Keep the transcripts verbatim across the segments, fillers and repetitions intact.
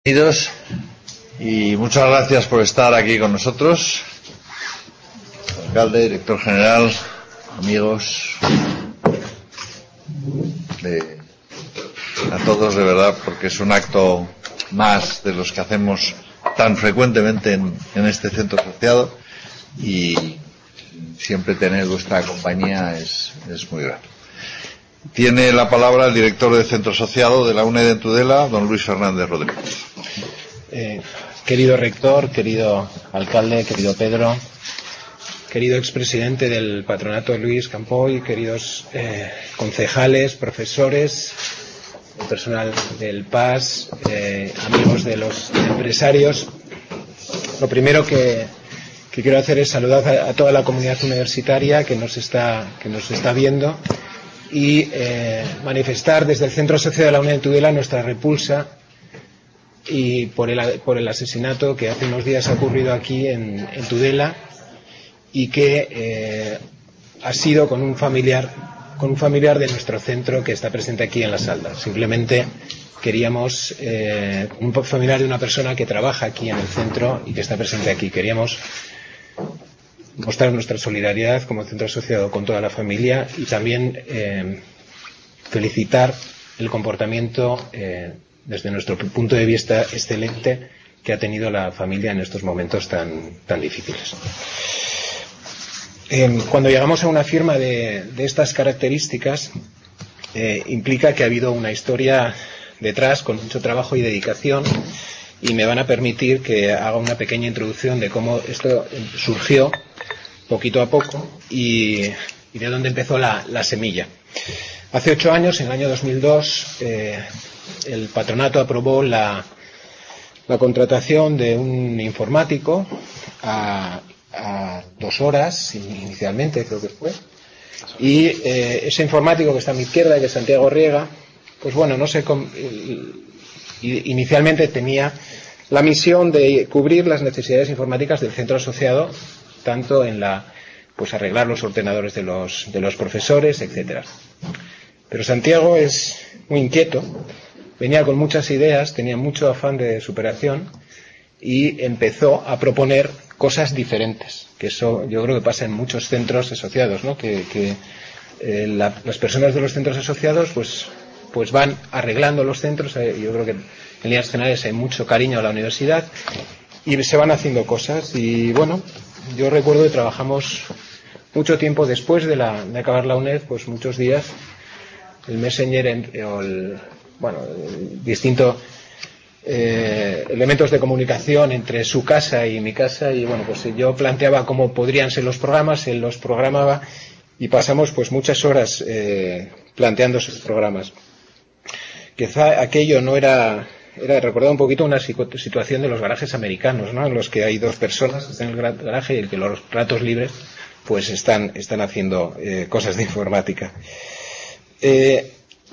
Bienvenidos y muchas gracias por estar aquí con nosotros, alcalde, director general, amigos, de, a todos de verdad, porque es un acto más de los que hacemos tan frecuentemente en, en este centro asociado y siempre tener vuestra compañía es, es muy grato. Tiene la palabra el director del centro asociado de la UNED en Tudela, don Luis Fernández Rodríguez. Eh, querido rector, querido alcalde, querido Pedro, querido expresidente del patronato Luis Campoy, queridos eh, concejales, profesores, el personal del P A S, eh, amigos de los empresarios, lo primero que, que quiero hacer es saludar a, a toda la comunidad universitaria que nos está, que nos está viendo y eh, manifestar desde el Centro Asociado de la UNED de Tudela nuestra repulsa y por el, por el asesinato que hace unos días ha ocurrido aquí en, en Tudela y que eh, ha sido con un familiar con un familiar de nuestro centro que está presente aquí en la sala. Simplemente queríamos eh, un familiar de una persona que trabaja aquí en el centro y que está presente aquí. Queríamos mostrar nuestra solidaridad como centro asociado con toda la familia y también eh, felicitar el comportamiento eh, desde nuestro punto de vista excelente que ha tenido la familia en estos momentos tan, tan difíciles. Eh, cuando llegamos a una firma de, de estas características eh, implica que ha habido una historia detrás con mucho trabajo y dedicación, y me van a permitir que haga una pequeña introducción de cómo esto surgió poquito a poco y, y de dónde empezó la, la semilla. Hace ocho años, en el año dos mil dos, eh, el patronato aprobó la, la contratación de un informático a, a dos horas inicialmente, creo que fue, y eh, ese informático que está a mi izquierda, que es Santiago Riega, pues bueno, no sé cómo, inicialmente tenía la misión de cubrir las necesidades informáticas del centro asociado, tanto en la, pues arreglar los ordenadores de los, de los profesores, etcétera. Pero Santiago es muy inquieto, venía con muchas ideas, tenía mucho afán de superación y empezó a proponer cosas diferentes, que eso yo creo que pasa en muchos centros asociados, ¿no? Que, que eh, la, las personas de los centros asociados pues, pues van arreglando los centros. Yo creo que en líneas generales hay mucho cariño a la universidad y se van haciendo cosas y bueno, yo recuerdo que trabajamos mucho tiempo después de, la, de acabar la UNED, pues muchos días, el Messenger en, o el, bueno, el distinto eh, elementos de comunicación entre su casa y mi casa, y bueno, pues yo planteaba cómo podrían ser los programas, él los programaba y pasamos pues muchas horas eh, planteando esos programas. Quizá aquello no era... Era, recordaba un poquito una situación de los garajes americanos, ¿no? En los que hay dos personas en el garaje y el que los ratos libres pues están, están haciendo eh, cosas de informática. Eh,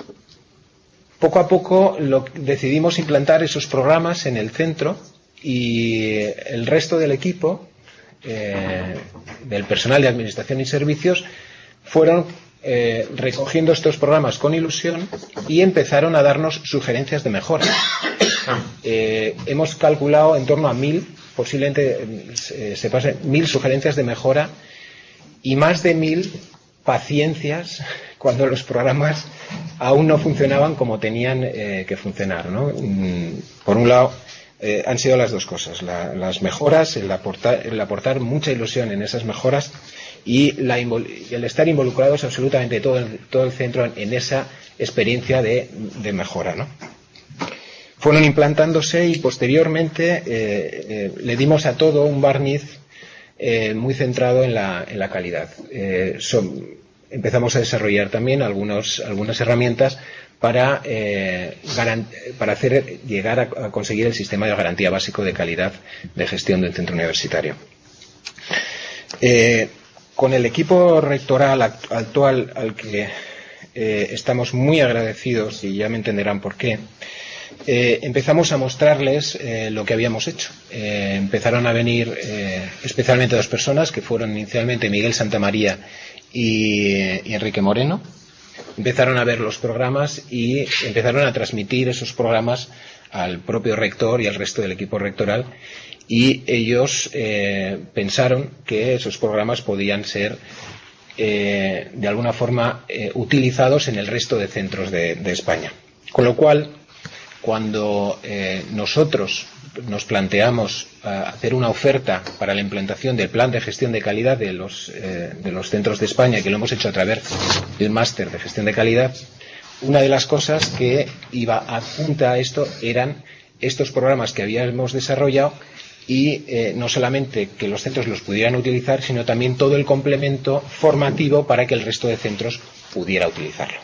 poco a poco lo, decidimos implantar esos programas en el centro y el resto del equipo, eh, del personal de administración y servicios, fueron Eh, recogiendo estos programas con ilusión y empezaron a darnos sugerencias de mejora. Eh, hemos calculado en torno a mil, posiblemente eh, se pasen mil sugerencias de mejora y más de mil paciencias cuando los programas aún no funcionaban como tenían eh, que funcionar, ¿no? Por un lado, eh, han sido las dos cosas, la, las mejoras, el aportar, el aportar mucha ilusión en esas mejoras y la, el estar involucrados absolutamente todo el, todo el centro en, en esa experiencia de, de mejora, ¿no? Fueron implantándose y posteriormente eh, eh, le dimos a todo un barniz eh, muy centrado en la, en la calidad. Eh, son, empezamos a desarrollar también algunos, algunas herramientas para, eh, garant, para hacer llegar a, a conseguir el sistema de garantía básico de calidad de gestión del centro universitario. Eh, Con el equipo rectoral actual al que eh, estamos muy agradecidos, y ya me entenderán por qué, eh, empezamos a mostrarles eh, lo que habíamos hecho. Eh, empezaron a venir eh, especialmente dos personas, que fueron inicialmente Miguel Santamaría y, y Enrique Moreno, empezaron a ver los programas y empezaron a transmitir esos programas al propio rector y al resto del equipo rectoral, y ellos eh, pensaron que esos programas podían ser eh, de alguna forma eh, utilizados en el resto de centros de, de España. Con lo cual, cuando eh, nosotros nos planteamos uh, hacer una oferta para la implantación del plan de gestión de calidad de los, eh, de los centros de España, que lo hemos hecho a través del máster de gestión de calidad, una de las cosas que iba adjunta a esto eran estos programas que habíamos desarrollado y eh, no solamente que los centros los pudieran utilizar, sino también todo el complemento formativo para que el resto de centros pudiera utilizarlo.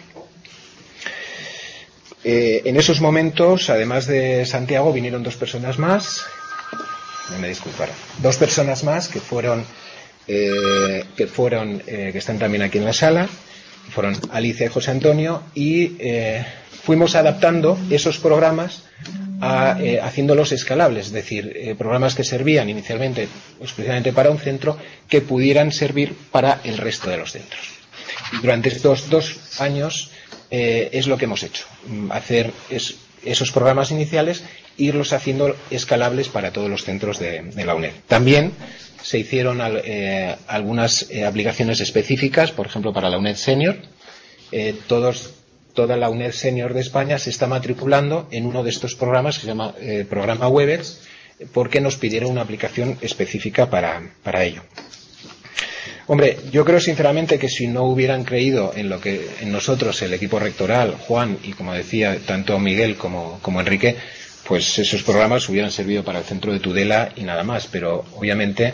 Eh, en esos momentos, además de Santiago, vinieron dos personas más, me disculparán, dos personas más que fueron, eh, que fueron, eh, que están también aquí en la sala, fueron Alicia y José Antonio, y eh, fuimos adaptando esos programas a, eh, haciéndolos escalables, es decir, eh, programas que servían inicialmente exclusivamente para un centro que pudieran servir para el resto de los centros. Y durante estos dos años Eh, es lo que hemos hecho, hacer es, esos programas iniciales, irlos haciendo escalables para todos los centros de, de la UNED. También se hicieron al, eh, algunas eh, aplicaciones específicas, por ejemplo, para la UNED Senior. Eh, todos, toda la UNED Senior de España se está matriculando en uno de estos programas que se llama eh, programa Webex, porque nos pidieron una aplicación específica para, para ello. Hombre, yo creo sinceramente que si no hubieran creído en lo que en nosotros, el equipo rectoral, Juan y, como decía, tanto Miguel como, como Enrique, pues esos programas hubieran servido para el centro de Tudela y nada más. Pero obviamente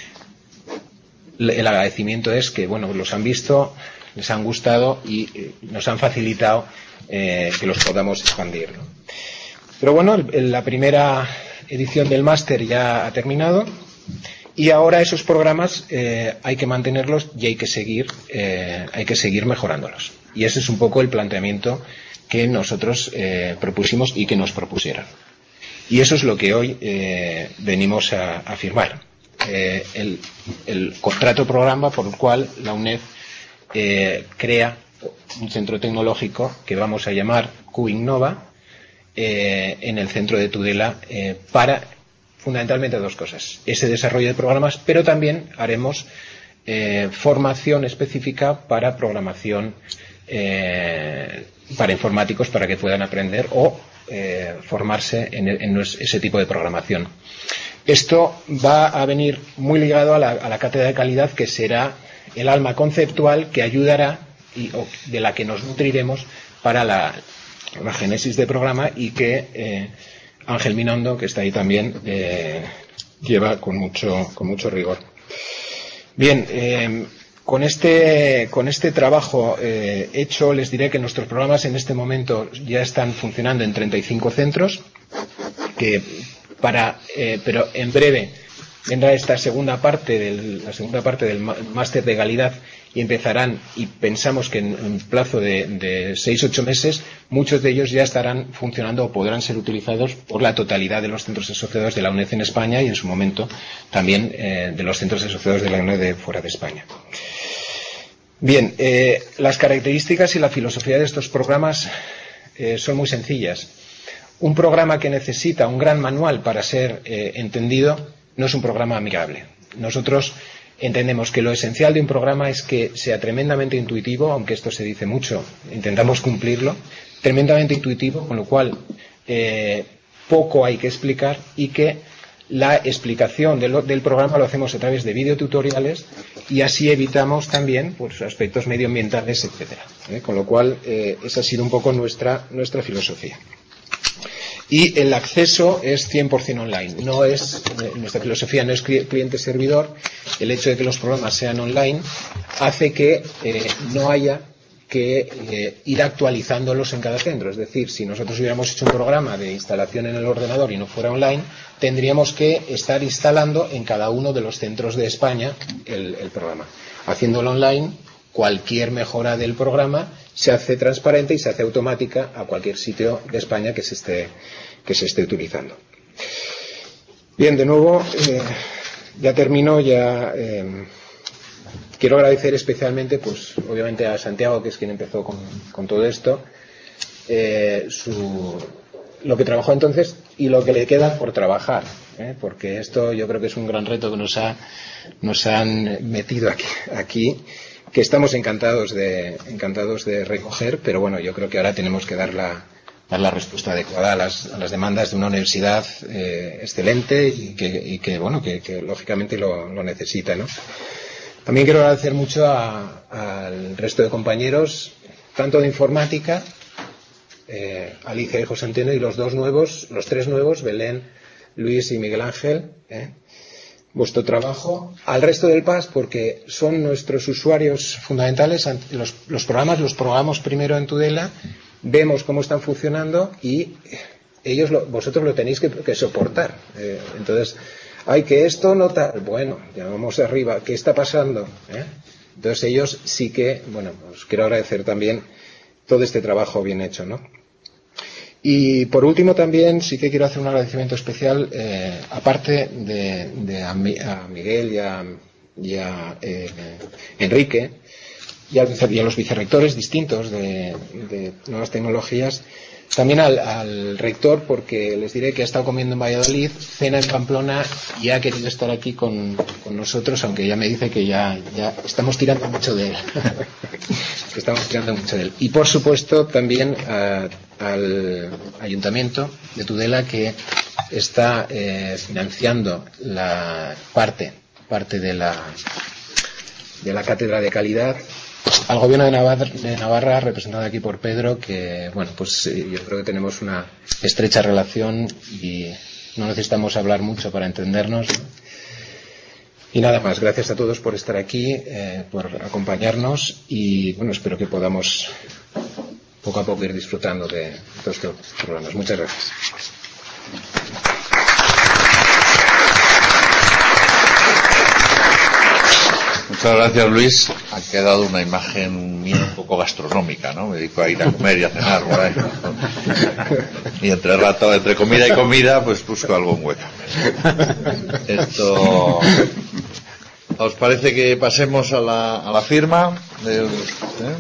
el agradecimiento es que, bueno, los han visto, les han gustado y nos han facilitado eh, que los podamos expandir, ¿no? Pero bueno, la primera edición del máster ya ha terminado. Y ahora esos programas eh, hay que mantenerlos y hay que seguir, eh, hay que seguir mejorándolos. Y ese es un poco el planteamiento que nosotros eh, propusimos y que nos propusieron. Y eso es lo que hoy eh, venimos a, a firmar. Eh, el, el contrato programa por el cual la UNED eh, crea un centro tecnológico que vamos a llamar Q Innova eh, en el centro de Tudela eh, para fundamentalmente dos cosas: ese desarrollo de programas, pero también haremos eh, formación específica para programación eh, para informáticos, para que puedan aprender o eh, formarse en, en ese tipo de programación. Esto va a venir muy ligado a la, a la cátedra de calidad, que será el alma conceptual que ayudará y o de la que nos nutriremos para la, la génesis de programa, y que eh, Ángel Minando, que está ahí también, eh, lleva con mucho, con mucho rigor. Bien, eh, con este, con este trabajo eh, hecho, les diré que nuestros programas en este momento ya están funcionando en treinta y cinco centros, que para, eh, pero en breve vendrá esta segunda parte del, la segunda parte del máster de calidad, y empezarán, y pensamos que en un plazo de, de seis ocho meses, muchos de ellos ya estarán funcionando o podrán ser utilizados por la totalidad de los centros asociados de la UNED en España, y en su momento también eh, de los centros asociados de la UNED de fuera de España. Bien, eh, las características y la filosofía de estos programas eh, son muy sencillas. Un programa que necesita un gran manual para ser eh, entendido no es un programa amigable. Nosotros entendemos que lo esencial de un programa es que sea tremendamente intuitivo, aunque esto se dice mucho, intentamos cumplirlo, tremendamente intuitivo, con lo cual eh, poco hay que explicar, y que la explicación de lo, del programa lo hacemos a través de videotutoriales, y así evitamos también pues, aspectos medioambientales, etcétera. ¿eh? Con lo cual, eh, esa ha sido un poco nuestra, nuestra filosofía. Y el acceso es cien por cien online. No es, nuestra filosofía no es cliente-servidor. El hecho de que los programas sean online hace que eh, no haya que eh, ir actualizándolos en cada centro. Es decir, si nosotros hubiéramos hecho un programa de instalación en el ordenador y no fuera online, tendríamos que estar instalando en cada uno de los centros de España el, el programa. Haciéndolo online, cualquier mejora del programa se hace transparente y se hace automática a cualquier sitio de España que se esté, que se esté utilizando. Bien, de nuevo, eh, ya termino, ya eh, quiero agradecer especialmente, pues obviamente a Santiago, que es quien empezó con, con todo esto, eh, su, lo que trabajó entonces y lo que le queda por trabajar, ¿eh? Porque esto yo creo que es un gran reto que nos, ha, nos han metido aquí, aquí, que estamos encantados de, encantados de recoger, pero bueno, yo creo que ahora tenemos que dar la, dar la respuesta adecuada a las, a las demandas de una universidad eh, excelente y que, y que bueno, que, que lógicamente lo, lo necesita, ¿no? También quiero agradecer mucho a, al resto de compañeros, tanto de informática, eh, Alicia y José Antonio, y los dos nuevos, los tres nuevos, Belén, Luis y Miguel Ángel, eh, vuestro trabajo, al resto del P A S, porque son nuestros usuarios fundamentales. Los, los programas los programamos primero en Tudela, vemos cómo están funcionando y ellos lo, vosotros lo tenéis que, que soportar. Eh, entonces, hay que esto no tal, bueno, ya vamos arriba, ¿qué está pasando? ¿Eh? Entonces ellos sí que, bueno, os quiero agradecer también todo este trabajo bien hecho, ¿no? Y por último también sí que quiero hacer un agradecimiento especial, eh, aparte de, de a, Mi, a Miguel y a, y a eh, Enrique y a, y a los vicerrectores distintos de, de Nuevas Tecnologías, también al, al rector, porque les diré que ha estado comiendo en Valladolid, cena en Pamplona y ha querido estar aquí con, con nosotros, aunque ya me dice que ya, ya estamos tirando mucho de él. que estamos tirando mucho de él. Y por supuesto también a, al Ayuntamiento de Tudela, que está eh, financiando la parte, parte de la, de la cátedra de calidad, al gobierno de Navarra, de Navarra, representado aquí por Pedro, que bueno, pues eh, yo creo que tenemos una estrecha relación y no necesitamos hablar mucho para entendernos, ¿no? Y nada más, gracias a todos por estar aquí, eh, por acompañarnos y bueno, espero que podamos poco a poco ir disfrutando de todos estos programas. Muchas gracias. Muchas gracias, Luis. Ha quedado una imagen mía un poco gastronómica, ¿no? Me dedico a ir a comer y a cenar por ahí. Y entre rato, entre comida y comida, pues busco algo en hueca. Esto, ¿os parece que pasemos a la, a la firma del, ¿eh?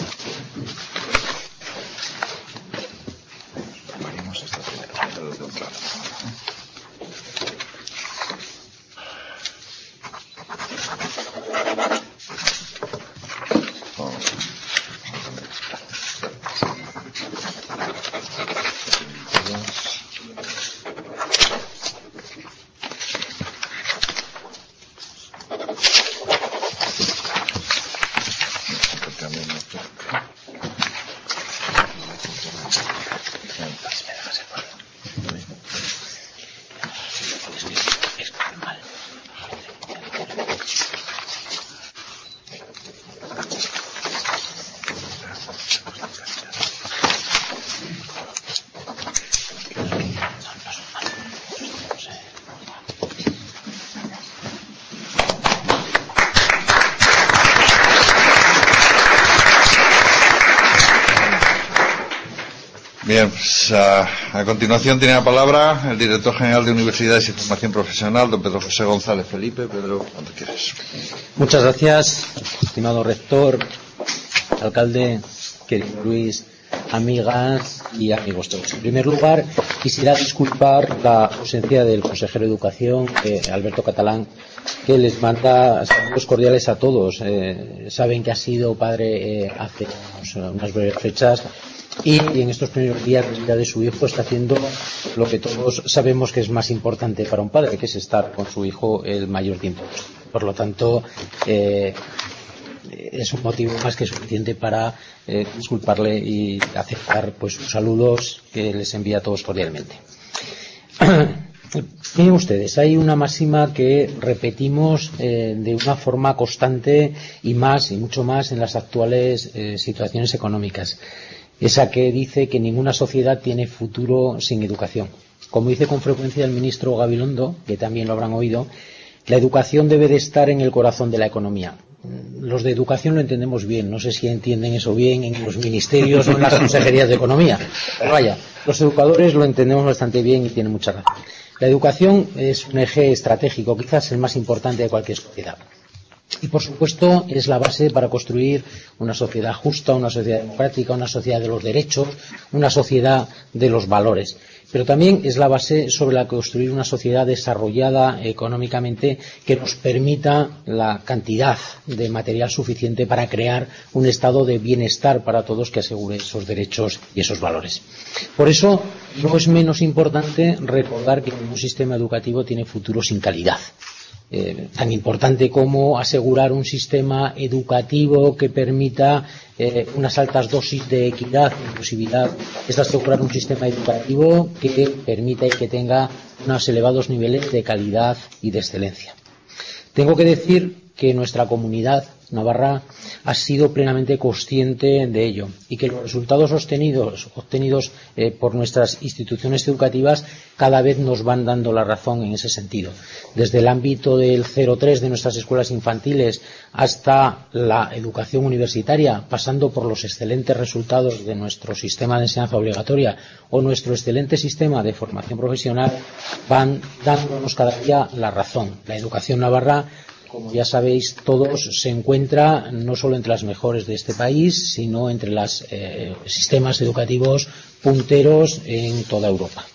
Bien, pues a, a continuación tiene la palabra el director general de Universidades y Formación Profesional, don Pedro José González Felipe. Pedro, cuando quieras. Muchas gracias, estimado rector, alcalde, querido Luis, amigas y amigos todos. En primer lugar, quisiera disculpar la ausencia del consejero de Educación, eh, Alberto Catalán, que les manda saludos cordiales a todos. Eh, saben que ha sido padre eh, hace unos, unas breves fechas. Y en estos primeros días de vida de su hijo está haciendo lo que todos sabemos que es más importante para un padre, que es estar con su hijo el mayor tiempo. Por lo tanto, eh, es un motivo más que suficiente para eh, disculparle y aceptar pues sus saludos que les envía a todos cordialmente. Miren ustedes, hay una máxima que repetimos eh, de una forma constante y más y mucho más en las actuales eh, situaciones económicas. Esa que dice que ninguna sociedad tiene futuro sin educación. Como dice con frecuencia el ministro Gabilondo, que también lo habrán oído, la educación debe de estar en el corazón de la economía. Los de educación lo entendemos bien, no sé si entienden eso bien en los ministerios o en las consejerías de economía. Pero vaya, los educadores lo entendemos bastante bien y tienen mucha razón. La educación es un eje estratégico, quizás el más importante de cualquier sociedad. Y, por supuesto, es la base para construir una sociedad justa, una sociedad democrática, una sociedad de los derechos, una sociedad de los valores. Pero también es la base sobre la que construir una sociedad desarrollada económicamente que nos permita la cantidad de material suficiente para crear un estado de bienestar para todos que asegure esos derechos y esos valores. Por eso, no es menos importante recordar que ningún sistema educativo tiene futuro sin calidad. Eh, tan importante como asegurar un sistema educativo que permita eh, unas altas dosis de equidad e inclusividad es asegurar un sistema educativo que permita y que tenga unos elevados niveles de calidad y de excelencia. Tengo que decir que nuestra comunidad navarra ha sido plenamente consciente de ello y que los resultados obtenidos, obtenidos eh, por nuestras instituciones educativas cada vez nos van dando la razón en ese sentido. Desde el ámbito del cero tres de nuestras escuelas infantiles hasta la educación universitaria, pasando por los excelentes resultados de nuestro sistema de enseñanza obligatoria o nuestro excelente sistema de formación profesional, van dándonos cada día la razón. La educación navarra, como ya sabéis todos, se encuentra no solo entre las mejores de este país, sino entre los eh, sistemas educativos punteros en toda Europa.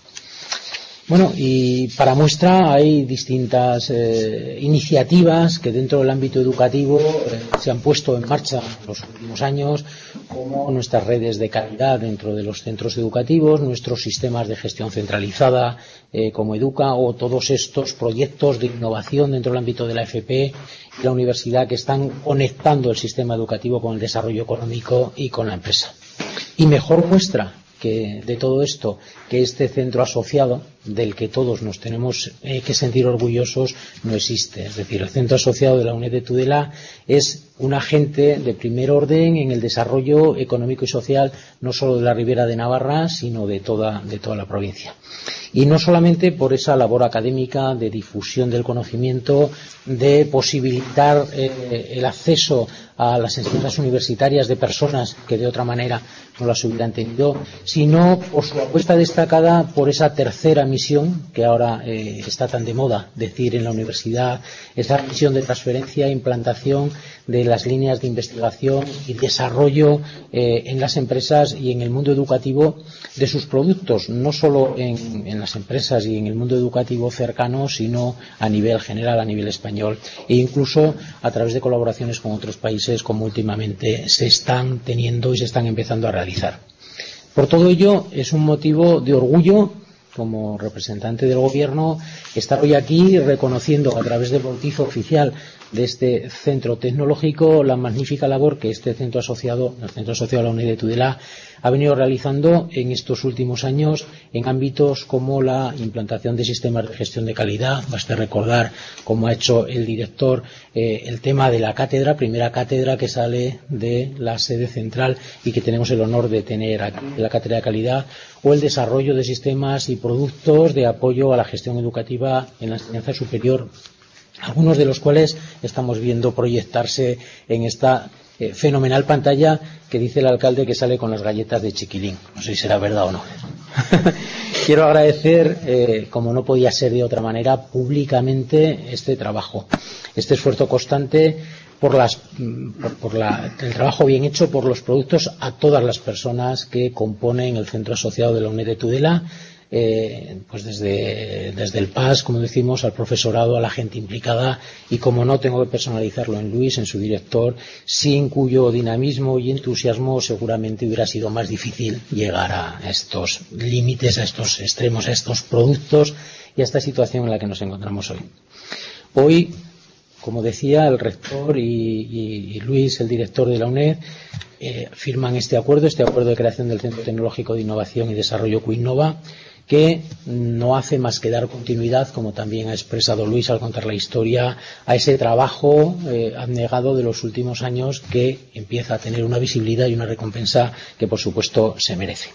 Bueno, y para muestra hay distintas eh, iniciativas que dentro del ámbito educativo eh, se han puesto en marcha en los últimos años, como nuestras redes de calidad dentro de los centros educativos, nuestros sistemas de gestión centralizada eh, como Educa, o todos estos proyectos de innovación dentro del ámbito de la F P y la universidad que están conectando el sistema educativo con el desarrollo económico y con la empresa. Y mejor muestra que de todo esto, que este centro asociado, del que todos nos tenemos eh, que sentir orgullosos, no existe. Es decir, el centro asociado de la UNED de Tudela es un agente de primer orden en el desarrollo económico y social, no solo de la Ribera de Navarra, sino de toda, de toda la provincia. Y no solamente por esa labor académica de difusión del conocimiento, de posibilitar eh, el acceso a las enseñanzas universitarias de personas que de otra manera no las hubieran tenido, sino por su apuesta destacada por esa tercera misión que ahora eh, está tan de moda decir en la universidad, esa misión de transferencia e implantación de las líneas de investigación y desarrollo eh, en las empresas y en el mundo educativo de sus productos, no solo en, en las empresas y en el mundo educativo cercano, sino a nivel general, a nivel español, e incluso a través de colaboraciones con otros países, como últimamente se están teniendo y se están empezando a realizar. Por todo ello, es un motivo de orgullo, como representante del Gobierno, estar hoy aquí reconociendo a través del bautizo oficial de este centro tecnológico la magnífica labor que este centro asociado, el centro asociado a la UNED de Tudela, ha venido realizando en estos últimos años en ámbitos como la implantación de sistemas de gestión de calidad. Basta recordar cómo ha hecho el director eh, el tema de la cátedra, primera cátedra que sale de la sede central y que tenemos el honor de tener aquí, la cátedra de calidad, o el desarrollo de sistemas y productos de apoyo a la gestión educativa en la enseñanza superior, algunos de los cuales estamos viendo proyectarse en esta eh, fenomenal pantalla que dice el alcalde que sale con las galletas de chiquilín. No sé si será verdad o no. Quiero agradecer, eh, como no podía ser de otra manera, públicamente este trabajo, este esfuerzo constante por, las, por, por la, el trabajo bien hecho, por los productos, a todas las personas que componen el centro asociado de la UNED de Tudela, Eh, pues desde, desde el P A S, como decimos, al profesorado, a la gente implicada, y como no, tengo que personalizarlo en Luis, en su director, sin cuyo dinamismo y entusiasmo seguramente hubiera sido más difícil llegar a estos límites, a estos extremos, a estos productos y a esta situación en la que nos encontramos hoy. Hoy, como decía, el rector y, y, y Luis, el director de la UNED, eh, firman este acuerdo, este acuerdo de creación del Centro Tecnológico de Innovación y Desarrollo Cuinnova, que no hace más que dar continuidad, como también ha expresado Luis al contar la historia, a ese trabajo eh, abnegado de los últimos años, que empieza a tener una visibilidad y una recompensa que, por supuesto, se merece.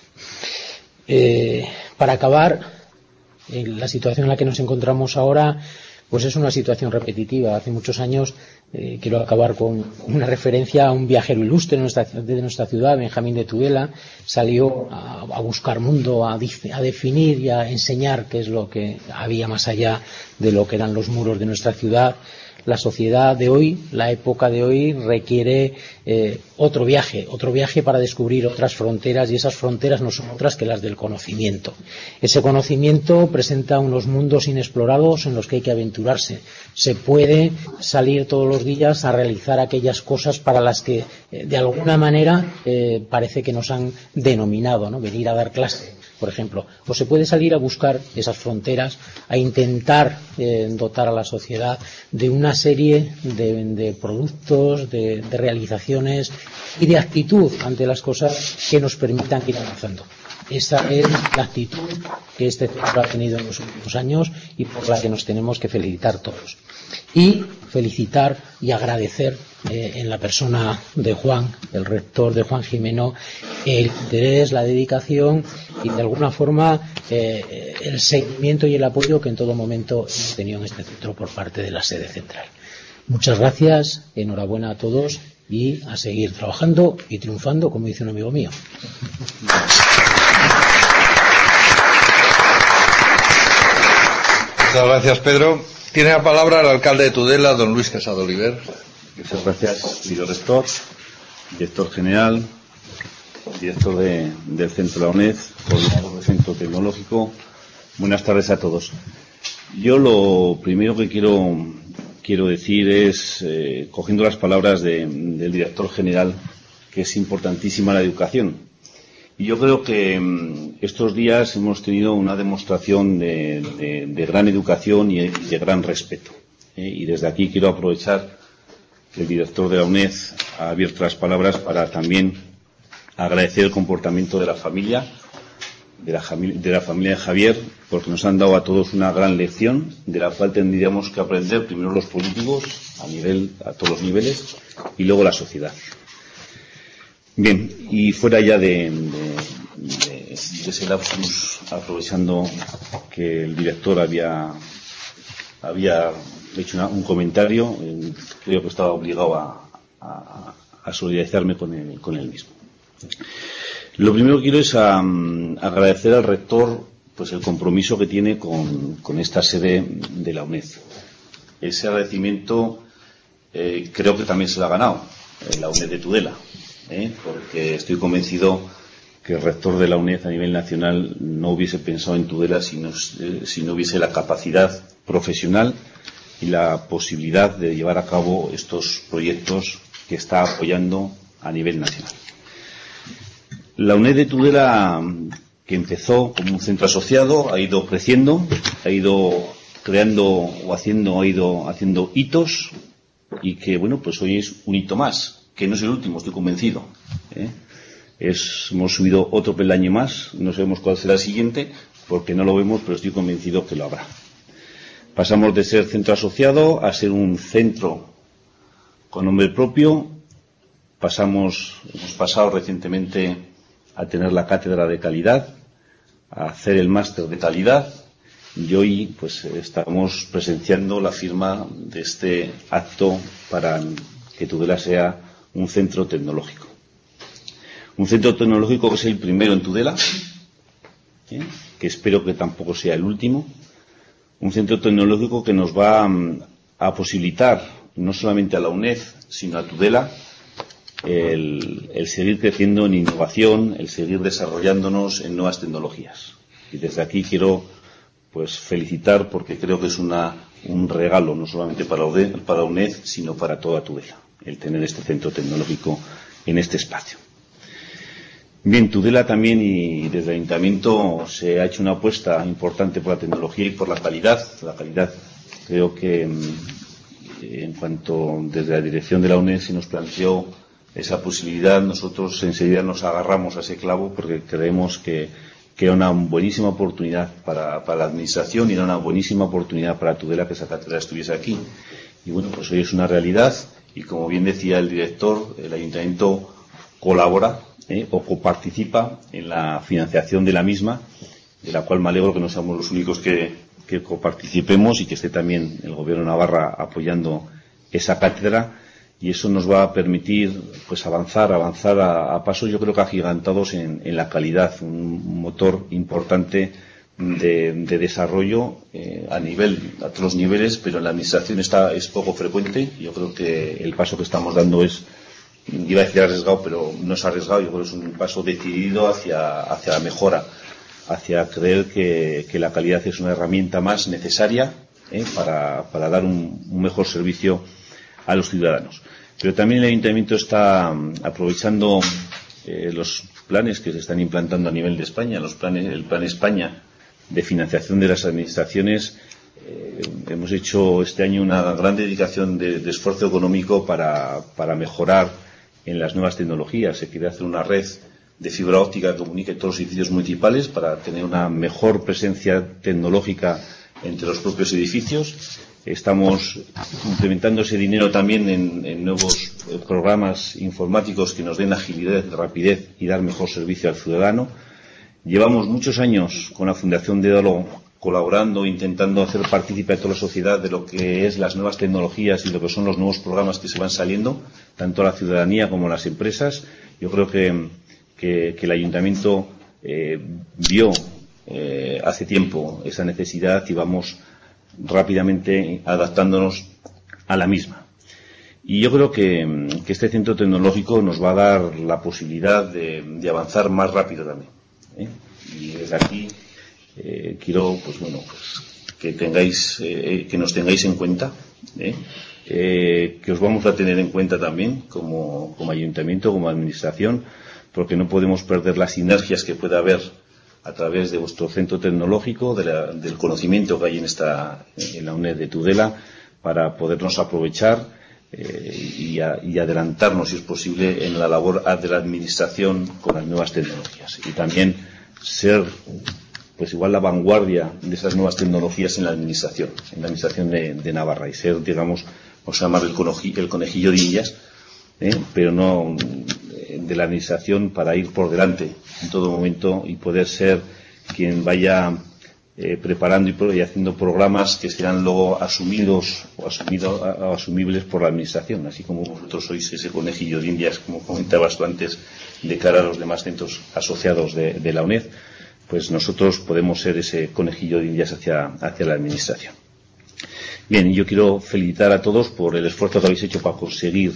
Eh, para acabar, en la situación en la que nos encontramos ahora, pues es una situación repetitiva. Hace muchos años, eh, quiero acabar con una referencia a un viajero ilustre de nuestra, de nuestra ciudad, Benjamín de Tudela, salió a, a buscar mundo, a, a definir y a enseñar qué es lo que había más allá de lo que eran los muros de nuestra ciudad. la sociedad de hoy, la época de hoy requiere eh, otro viaje, otro viaje para descubrir otras fronteras, y esas fronteras no son otras que las del conocimiento. Ese conocimiento presenta unos mundos inexplorados en los que hay que aventurarse. Se puede salir todos los días a realizar aquellas cosas para las que eh, de alguna manera eh, parece que nos han denominado, ¿no? Venir a dar clase, por ejemplo. O se puede salir a buscar esas fronteras, a intentar eh, dotar a la sociedad de una serie de, de productos, de, de realizaciones y de actitud ante las cosas que nos permitan ir avanzando. Esa es la actitud que este centro ha tenido en los últimos años y por la que nos tenemos que felicitar todos. Y felicitar y agradecer eh, en la persona de Juan, el rector de Juan Gimeno, el interés, la dedicación y de alguna forma eh, el seguimiento y el apoyo que en todo momento hemos tenido en este centro por parte de la sede central. Muchas gracias, enhorabuena a todos y a seguir trabajando y triunfando, como dice un amigo mío. Muchas gracias, Pedro. Tiene la palabra el alcalde de Tudela, don Luis Casado Oliver. Muchas gracias, señor rector, director general, director de, del centro de la UNED, coordinador del centro tecnológico. Buenas tardes a todos. Yo lo primero que quiero quiero decir es, eh, cogiendo las palabras de, del director general, que es importantísima la educación. Y yo creo que mmm, estos días hemos tenido una demostración de, de, de gran educación y de gran respeto. ¿eh? Y desde aquí quiero aprovechar que el director de la UNED ha abierto las palabras para también agradecer el comportamiento de la familia, de la, de la familia de Javier, porque nos han dado a todos una gran lección de la cual tendríamos que aprender primero los políticos a nivel, a todos los niveles, y luego la sociedad. Bien, y fuera ya de, de, de, de ese lapsus, aprovechando que el director había, había hecho una, un comentario, eh, creo que estaba obligado a, a, a solidarizarme con él, con él mismo. Lo primero que quiero es a, a agradecer al rector pues el compromiso que tiene con, con esta sede de la UNED. Ese agradecimiento eh, creo que también se lo ha ganado eh, la UNED de Tudela. ¿Eh? Porque estoy convencido que el rector de la UNED a nivel nacional no hubiese pensado en Tudela si no, eh, si no hubiese la capacidad profesional y la posibilidad de llevar a cabo estos proyectos que está apoyando a nivel nacional. La UNED de Tudela, que empezó como un centro asociado, ha ido creciendo, ha ido creando o haciendo, ha ido haciendo hitos, y que, bueno, pues hoy es un hito más, que no es el último, estoy convencido. ¿eh? Es, hemos subido otro peldaño más, no sabemos cuál será el siguiente, porque no lo vemos, pero estoy convencido que lo habrá. Pasamos de ser centro asociado a ser un centro con nombre propio. Pasamos, hemos pasado recientemente a tener la cátedra de calidad, a hacer el máster de calidad, y hoy pues estamos presenciando la firma de este acto para que Tudela sea un centro tecnológico. Un centro tecnológico que es el primero en Tudela, ¿eh? que espero que tampoco sea el último. Un centro tecnológico que nos va a, a posibilitar, no solamente a la UNED, sino a Tudela, el, el seguir creciendo en innovación, el seguir desarrollándonos en nuevas tecnologías. Y desde aquí quiero pues felicitar, porque creo que es una, un regalo, no solamente para UNED, para UNED, sino para toda Tudela, el tener este centro tecnológico en este espacio. Bien, Tudela también, y desde el Ayuntamiento se ha hecho una apuesta importante por la tecnología y por la calidad. La calidad, creo que en cuanto desde la dirección de la UNED se nos planteó esa posibilidad, nosotros enseguida nos agarramos a ese clavo, porque creemos que, que era una buenísima oportunidad para, para la Administración, y era una buenísima oportunidad para Tudela que esa cátedra estuviese aquí. Y bueno, pues hoy es una realidad, y como bien decía el director, el Ayuntamiento colabora eh, o coparticipa en la financiación de la misma, de la cual me alegro que no seamos los únicos que, que coparticipemos, y que esté también el Gobierno de Navarra apoyando esa cátedra, y eso nos va a permitir pues avanzar, avanzar a, a pasos yo creo que agigantados en, en la calidad, un motor importante de, de desarrollo eh, a nivel, a todos los niveles, pero en la administración está, es poco frecuente. Yo creo que el paso que estamos dando es, iba a decir arriesgado, pero no es arriesgado, yo creo que es un paso decidido hacia, hacia la mejora, hacia creer que, que la calidad es una herramienta más necesaria eh, para, para dar un, un mejor servicio a los ciudadanos. Pero también el Ayuntamiento está aprovechando eh, los planes que se están implantando a nivel de España, los planes, el Plan España de financiación de las administraciones. Eh, hemos hecho este año una gran dedicación de, de esfuerzo económico para, para mejorar en las nuevas tecnologías. Se quiere hacer una red de fibra óptica que comunique todos los edificios municipales para tener una mejor presencia tecnológica entre los propios edificios. Estamos implementando ese dinero también en, en nuevos eh, programas informáticos que nos den agilidad, rapidez y dar mejor servicio al ciudadano. Llevamos muchos años con la Fundación Dédalo colaborando, intentando hacer partícipe a toda la sociedad de lo que es las nuevas tecnologías y lo que son los nuevos programas que se van saliendo, tanto a la ciudadanía como a las empresas. Yo creo que, que, que el Ayuntamiento eh, vio eh, hace tiempo esa necesidad y vamos rápidamente adaptándonos a la misma. Y yo creo que, que este centro tecnológico nos va a dar la posibilidad de, de avanzar más rápido también. ¿eh? Y desde aquí eh, quiero, pues bueno, pues que tengáis, eh, que nos tengáis en cuenta, ¿eh? Eh, que os vamos a tener en cuenta también como, como ayuntamiento, como administración, porque no podemos perder las sinergias que pueda haber a través de vuestro centro tecnológico, de la, del conocimiento que hay en esta, en la UNED de Tudela, para podernos aprovechar eh, y, a, y adelantarnos, si es posible, en la labor de la administración con las nuevas tecnologías. Y también ser, pues igual, la vanguardia de esas nuevas tecnologías en la administración, en la administración de, de Navarra, y ser, digamos, vamos a llamar el conejillo, el conejillo de Indias, ¿eh? pero no de la administración, para ir por delante en todo momento y poder ser quien vaya eh, preparando y, y haciendo programas que serán luego asumidos o, asumido, o asumibles por la administración, así como vosotros sois ese conejillo de Indias, como comentabas tú antes, de cara a los demás centros asociados de, de la UNED. Pues nosotros podemos ser ese conejillo de Indias hacia, hacia la administración. Bien, yo quiero felicitar a todos por el esfuerzo que habéis hecho para conseguir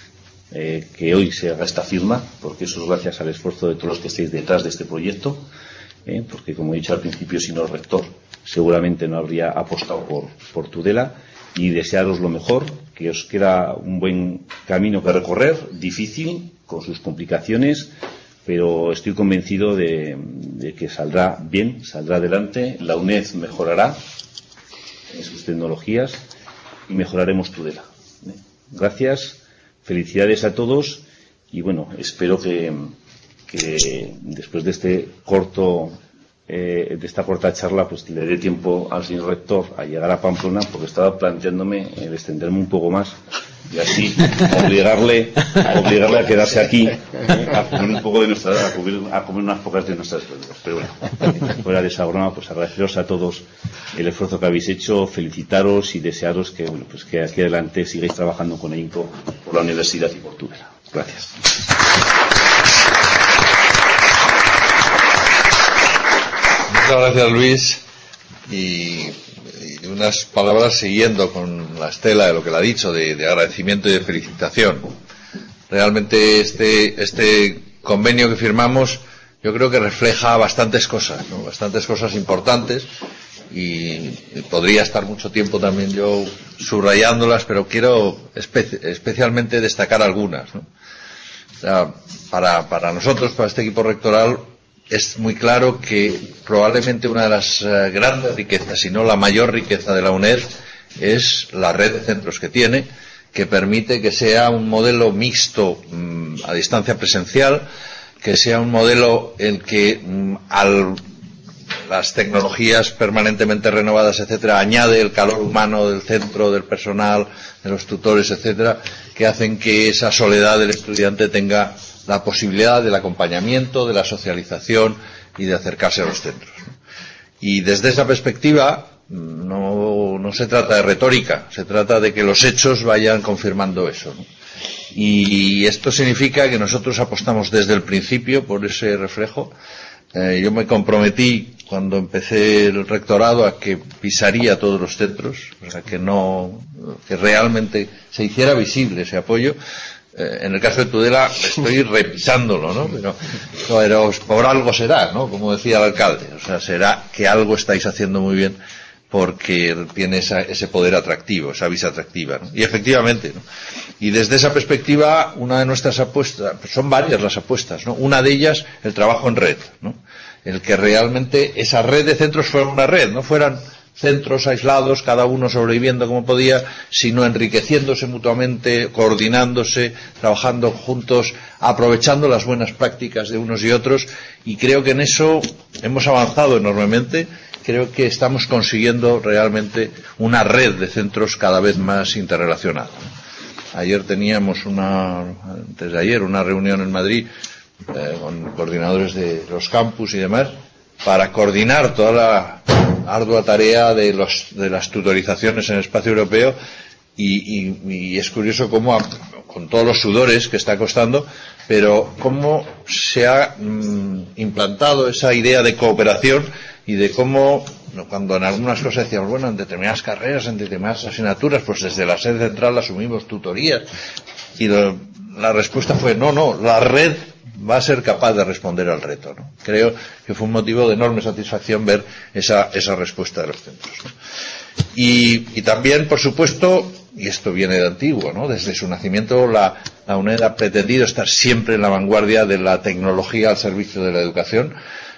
eh, que hoy se haga esta firma, porque eso es gracias al esfuerzo de todos los que estáis detrás de este proyecto, eh, porque como he dicho al principio, si no el rector seguramente no habría apostado por, por Tudela, y desearos lo mejor, que os queda un buen camino que recorrer, difícil, con sus complicaciones, pero estoy convencido de, de que saldrá bien, saldrá adelante, la UNED mejorará en sus tecnologías y mejoraremos Tudela. Gracias, felicidades a todos y bueno, espero que, que después de este corto eh, de esta corta charla pues le dé tiempo al señor rector a llegar a Pamplona, porque estaba planteándome el extenderme un poco más y así obligarle obligarle a quedarse aquí, ¿eh? a comer un poco de nuestra a comer, a comer unas pocas de nuestras verduras. Pero bueno, fuera de esa broma, pues agradeceros a todos el esfuerzo que habéis hecho, felicitaros y desearos que bueno, pues que aquí adelante sigáis trabajando con ahínco por la universidad y por Tudela. Gracias. Muchas gracias, Luis. Y unas palabras siguiendo con la estela de lo que le ha dicho, de, de agradecimiento y de felicitación. Realmente este, este convenio que firmamos yo creo que refleja bastantes cosas, ¿no? Bastantes cosas importantes y podría estar mucho tiempo también yo subrayándolas, pero quiero espe- especialmente destacar algunas, ¿no? O sea, para, para nosotros, para este equipo rectoral, es muy claro que probablemente una de las uh, grandes riquezas, si no la mayor riqueza de la UNED, es la red de centros que tiene, que permite que sea un modelo mixto mmm, a distancia presencial, que sea un modelo en que mmm, al las tecnologías permanentemente renovadas, etcétera, añade el calor humano del centro, del personal, de los tutores, etcétera, que hacen que esa soledad del estudiante tenga la posibilidad del acompañamiento, de la socialización y de acercarse a los centros. Y desde esa perspectiva no, no se trata de retórica, se trata de que los hechos vayan confirmando eso, ¿no? Y esto significa que nosotros apostamos desde el principio por ese reflejo Eh, yo me comprometí cuando empecé el rectorado a que pisaría todos los centros, o sea, que no, que realmente se hiciera visible ese apoyo. Eh, en el caso de Tudela estoy repisándolo, ¿no? Pero, pero por algo será, ¿no? Como decía el alcalde, o sea, será que algo estáis haciendo muy bien porque tiene esa, ese poder atractivo, esa visa atractiva, ¿no? Y efectivamente, ¿no? Y desde esa perspectiva, una de nuestras apuestas, pues son varias las apuestas, ¿no? Una de ellas, el trabajo en red, ¿no? El que realmente esa red de centros fuera una red, no fueran centros aislados, cada uno sobreviviendo como podía, sino enriqueciéndose mutuamente, coordinándose, trabajando juntos, aprovechando las buenas prácticas de unos y otros, y creo que en eso hemos avanzado enormemente. Creo que estamos consiguiendo realmente una red de centros cada vez más interrelacionada. Ayer teníamos una, antes de ayer, una reunión en Madrid eh, con coordinadores de los campus y demás, para coordinar toda la ardua tarea de, los, de las tutorizaciones en el espacio europeo, y, y, y es curioso cómo, con todos los sudores que está costando, pero cómo se ha mmm, implantado esa idea de cooperación y de cómo, cuando en algunas cosas decíamos, bueno, en determinadas carreras, en determinadas asignaturas, pues desde la sede central asumimos tutorías, y lo, la respuesta fue, no, no, la red va a ser capaz de responder al reto, ¿no? Creo que fue un motivo de enorme satisfacción ver esa, esa respuesta de los centros, ¿no? Y, y también, por supuesto, y esto viene de antiguo, ¿no? Desde su nacimiento la, la UNED ha pretendido estar siempre en la vanguardia de la tecnología al servicio de la educación.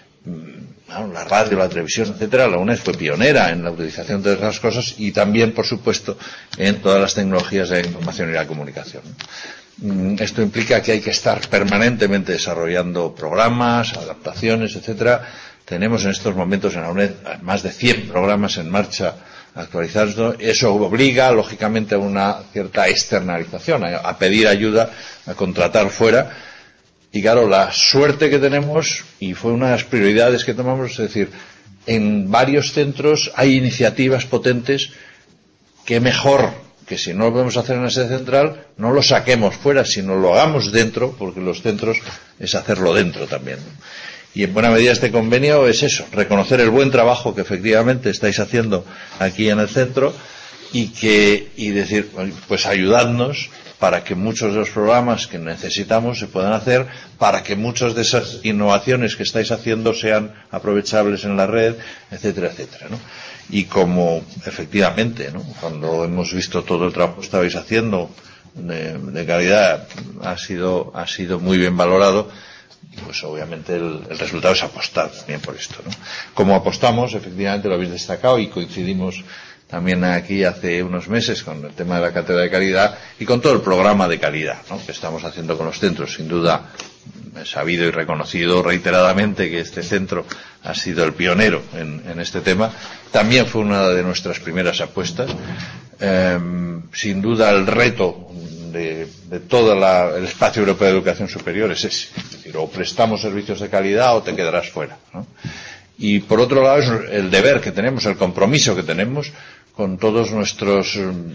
La radio, la televisión, etcétera. La UNED fue pionera en la utilización de esas cosas, y también, por supuesto, en todas las tecnologías de la información y la comunicación. Esto implica que hay que estar permanentemente desarrollando programas, adaptaciones, etcétera. Tenemos en estos momentos en la UNED más de cien programas en marcha actualizados. Eso obliga, lógicamente, a una cierta externalización, a, a pedir ayuda, a contratar fuera. Y claro, la suerte que tenemos, y fue una de las prioridades que tomamos, es decir, en varios centros hay iniciativas potentes que mejor que si no lo podemos hacer en la sede central, no lo saquemos fuera, sino lo hagamos dentro, porque los centros es hacerlo dentro también, ¿no? Y en buena medida este convenio es eso, reconocer el buen trabajo que efectivamente estáis haciendo aquí en el centro, y que, y decir, pues ayudadnos para que muchos de los programas que necesitamos se puedan hacer, para que muchas de esas innovaciones que estáis haciendo sean aprovechables en la red, etcétera, etcétera, ¿no? Y como efectivamente, ¿no?, cuando hemos visto todo el trabajo que estabais haciendo de, de calidad ha sido, ha sido muy bien valorado, pues obviamente el, el resultado es apostar también por esto, ¿no? Como apostamos, efectivamente lo habéis destacado, y coincidimos también aquí hace unos meses con el tema de la cátedra de calidad y con todo el programa de calidad, ¿no?, que estamos haciendo con los centros. Sin duda, he sabido y reconocido reiteradamente que este centro ha sido el pionero en, en este tema. También fue una de nuestras primeras apuestas. Eh, sin duda, el reto de, de todo la, el espacio europeo de educación superior es ese. Es decir, o prestamos servicios de calidad o te quedarás fuera, ¿no? Y por otro lado es el deber que tenemos, el compromiso que tenemos con todos nuestros,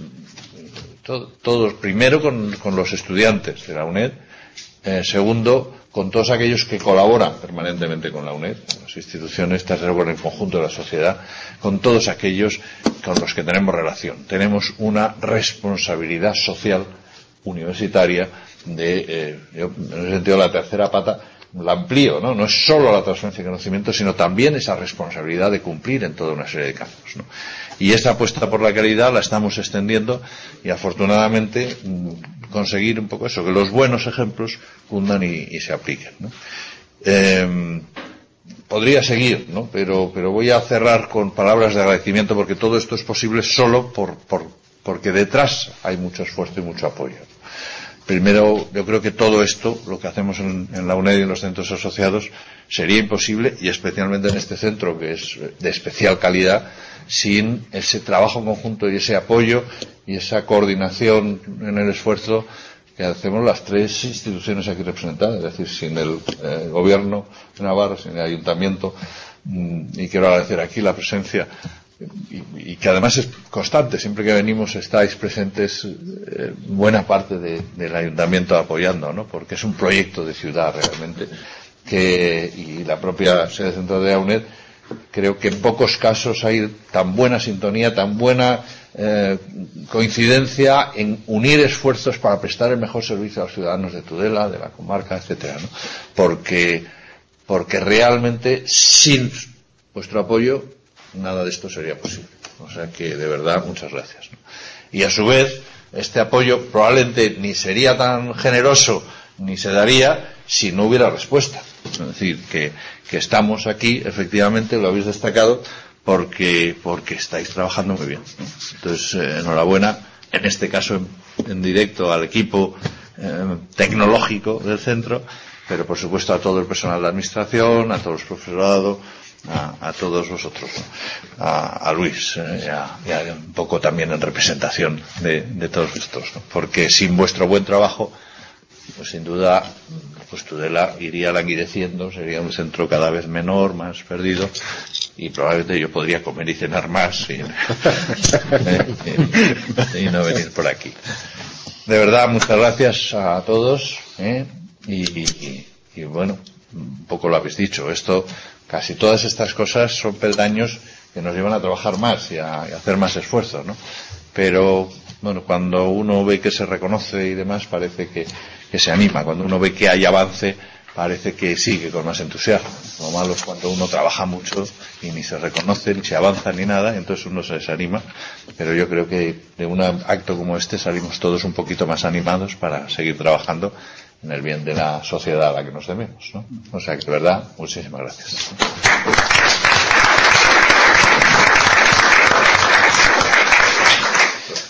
to, todos, primero con, con los estudiantes de la UNED, eh, segundo con todos aquellos que colaboran permanentemente con la UNED, las instituciones, tercero con el conjunto de la sociedad, con todos aquellos con los que tenemos relación. Tenemos una responsabilidad social universitaria de, eh, yo, en ese sentido, la tercera pata la amplío, ¿no? No es solo la transferencia de conocimiento, sino también esa responsabilidad de cumplir en toda una serie de campos, ¿no? Y esta apuesta por la calidad la estamos extendiendo, y afortunadamente conseguir un poco eso, que los buenos ejemplos cundan y, y se apliquen, ¿no? Eh, podría seguir, ¿no? Pero, pero voy a cerrar con palabras de agradecimiento, porque todo esto es posible solo por, por, porque detrás hay mucho esfuerzo y mucho apoyo. Primero, yo creo que todo esto, lo que hacemos en, en la UNED y en los centros asociados, sería imposible, y especialmente en este centro, que es de especial calidad, sin ese trabajo conjunto y ese apoyo y esa coordinación en el esfuerzo que hacemos las tres instituciones aquí representadas, es decir, sin el eh, gobierno de Navarra, sin el ayuntamiento, mmm, y quiero agradecer aquí la presencia, y, y que además es constante, siempre que venimos estáis presentes, eh, buena parte de, del ayuntamiento apoyando, ¿no?, porque es un proyecto de ciudad realmente, que, y la propia sede central de la UNED, creo que en pocos casos hay tan buena sintonía, tan buena eh, coincidencia en unir esfuerzos para prestar el mejor servicio a los ciudadanos de Tudela, de la comarca, etcétera, ¿no? Porque, porque realmente sin vuestro apoyo nada de esto sería posible. O sea que de verdad muchas gracias, ¿no? Y a su vez este apoyo probablemente ni sería tan generoso ni se daría si no hubiera respuesta. Es decir, que, que estamos aquí, efectivamente, lo habéis destacado, porque, porque estáis trabajando muy bien, ¿no? Entonces, eh, enhorabuena, en este caso en, en directo al equipo eh, tecnológico del centro, pero por supuesto a todo el personal de administración, a todos los profesorados, a, a todos vosotros, ¿no? a, a Luis, eh, y, a, y a un poco también en representación de, de todos estos, ¿no? Porque sin vuestro buen trabajo, pues sin duda, pues Tudela iría languideciendo, sería un centro cada vez menor, más perdido, y probablemente yo podría comer y cenar más y, y, y no venir por aquí. De verdad, muchas gracias a todos, ¿eh? y, y, y bueno, un poco lo habéis dicho, esto, casi todas estas cosas son peldaños que nos llevan a trabajar más y a, y a hacer más esfuerzos, ¿no? Pero bueno, cuando uno ve que se reconoce y demás, parece que, que se anima. Cuando uno ve que hay avance, parece que sigue con más entusiasmo. Lo malo es cuando uno trabaja mucho y ni se reconoce, ni se avanza, ni nada, entonces uno se desanima. Pero yo creo que de un acto como este salimos todos un poquito más animados para seguir trabajando en el bien de la sociedad a la que nos debemos, ¿no? O sea que de verdad, muchísimas gracias.